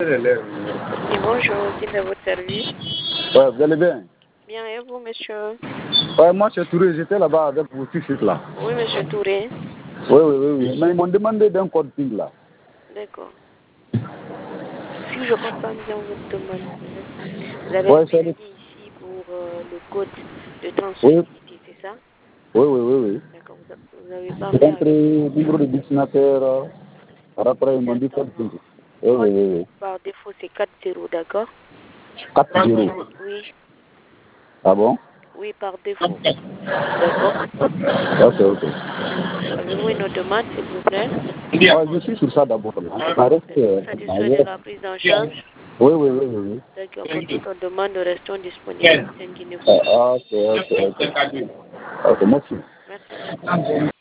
Oui, bonjour, qui est à votre service? Ouais, vous allez bien? Bien, et vous, monsieur? Ouais, moi, c'est Touré, j'étais là-bas avec vous tout de suite là. Oui, monsieur Touré. Oui. Mais ils m'ont demandé d'un code PIN là. D'accord. Si je comprends bien votre demande, vous avez Ouais, appelé ici pour le code de oui. transférabilité, c'est ça? Oui. D'accord, vous avez Je parlé suis avec... rentré au numéro de destinataire. Après, ils m'ont dit code PIN. Oui. Par défaut, c'est 4-0, d'accord? 4-0. Oui. Ah bon? Oui, par défaut. D'accord? Ok. Avez-vous une autre demande, s'il vous plaît? Ouais, je suis sur ça d'abord. Ça reste, Êtes-vous satisfait de la prise en charge? Oui. D'accord, pour toute autre demande, nous restons disponibles. Thank you. Ok, merci. Merci beaucoup.